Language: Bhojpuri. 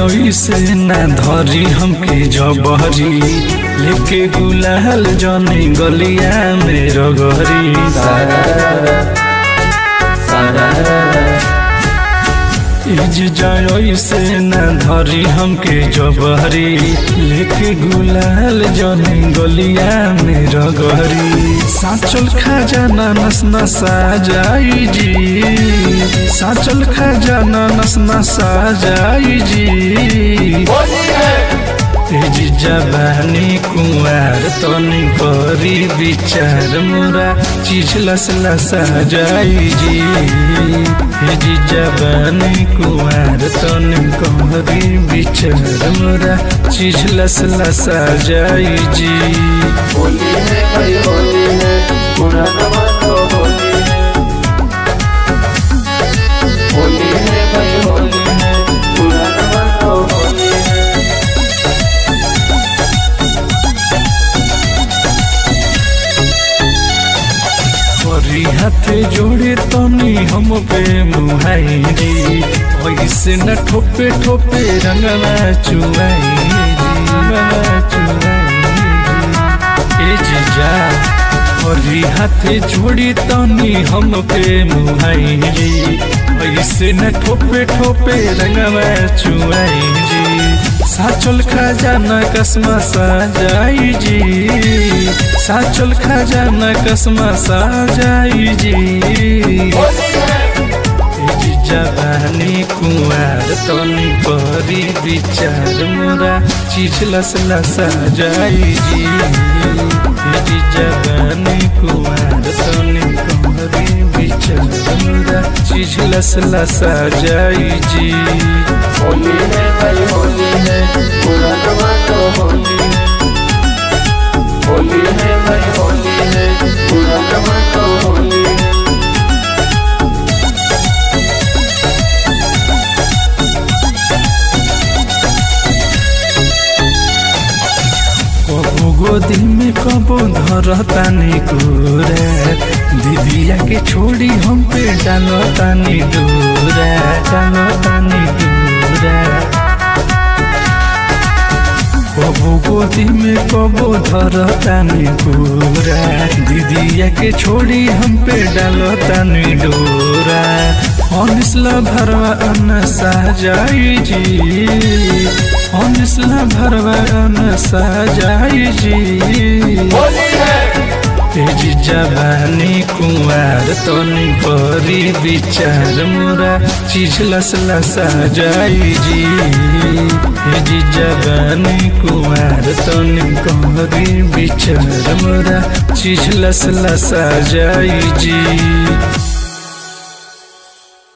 जाई से ना धरी हमके जबहरी लेके गुलाल जनी गलिया में रगहरी जाई से ना धरी हमके जबहरी लेके गुलाल जनी गलिया में रगहरी साचल खजाना नस नसा जाई जी साचल खजाना नस नसा जाई जी तेजी जवानी कुंवार तनी करी विचार मोरा चीज लस लसा जाई जी तेजी जवानी कुंवार तनी करी विचार मोरा चीज लस लसा जाई जी। होली है भाई होली है पूरा जमाना होली है होली है भाई होली है पूरा जमाना होली है। करी हाथे जोड़े तनी हम पे मुहाई रे ऐसे न ठोपे ठोपे रंगना चुआई ए जीजा करी हाथे जोड़ी तनी हम पे मुहाई रे ऐसे न ठोपे ठोपे रंगना चुआई जी साचल खजाना कसमा सा जाई जी साचल खजाना कसमा सा जाई जी जवानी कुंवार तनी करी विचार मोरा चीज लस लसा जाई जी जवानी कुंवार तनी करी विचार मोरा चीज लस लसा जाई जी। होली है भाई होली है पूरा जमाना होली है होली है भाई होली है पूरा जमाना होली है। कबो गोदी में कबो धरतानी कोरा दीदिया के छोड़ी हम पे डालतानी दूरा डालतानी दूरा कबो गोदी में कबो धरतानी कोरा दीदिया के छोड़ी हम पे डालतानी डोरा अनिसला भरवा अन्न सा जाई जी अनिसला भरवा अन्न सा जाई जी तेजी जवानी कुंवार तनी करी विचार मोरा चीज लस लसा जाई जी तेजी जवानी कुंवार तनी करी विचार मोरा चीज लस लसा जाई जी।